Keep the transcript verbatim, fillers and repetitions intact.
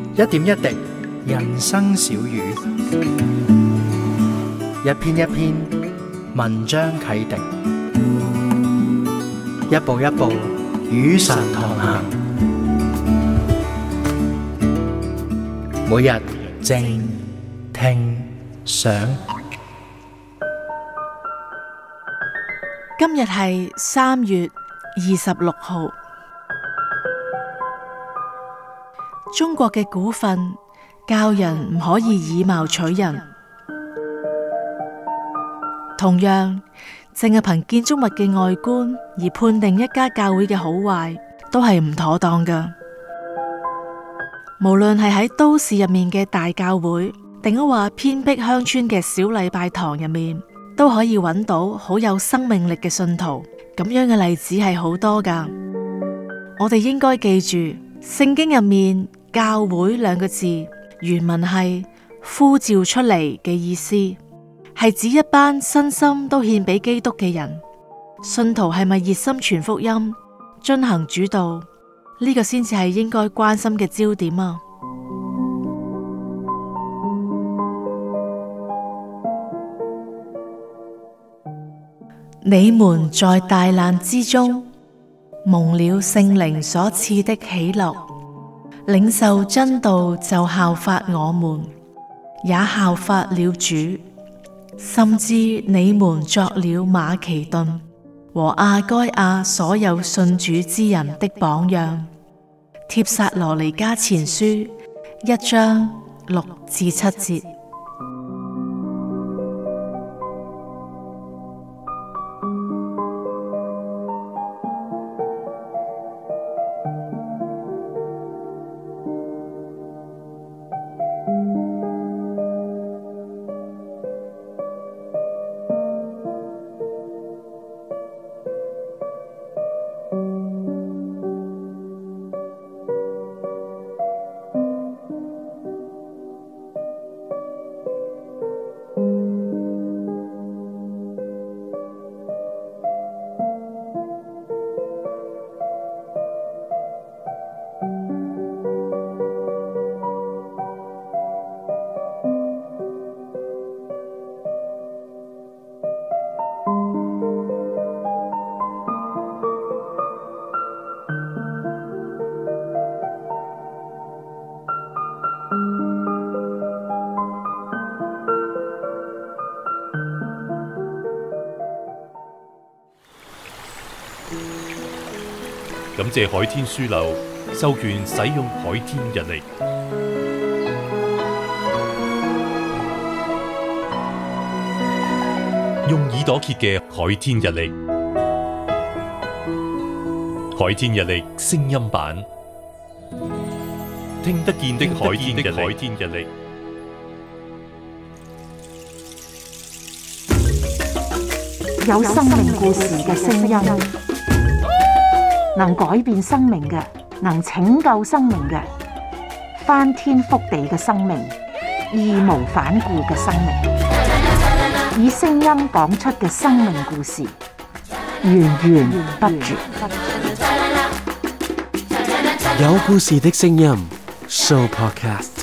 一點一滴，人生小語；一篇一篇，文章啟迪；一步一步，與神同行。每日靜聽想， 今日係三月二十六號。中國嘅古訓教人唔可以以貌取人，同樣淨係憑建築物嘅外觀而判定一家教會嘅好壞，都係唔妥當㗎。無論係喺都市入面嘅大教會，定係話偏僻鄉村嘅小禮拜堂入面，都可以揾到好有生命力嘅信徒。咁樣嘅例子係好多㗎。我哋應該記住，聖經入面教會兩個字原文係呼召出嚟嘅意思，係指一班身心都獻俾基督嘅人。信徒係咪熱心傳福音、遵行主道？呢個先至係應該關心嘅焦點啊！你們在大難之中，蒙了聖靈所賜的喜樂，領受真道就效法我們，也效法了主，甚至你們作了馬其頓和亞該亞所有信主之人的榜樣。帖撒羅尼迦前書一章六至七節。 感謝海天書樓授權使用海天日曆，用耳朵揭嘅海天日曆，海天日曆聲音版，聽得見的海天日曆， 有生命故事嘅聲音，能改變生命嘅，能拯救生命嘅，翻天覆地嘅生命，義無反顧嘅生命，以聲音講出嘅生命故事，源源不絕。 有故事的聲音 Show Podcast。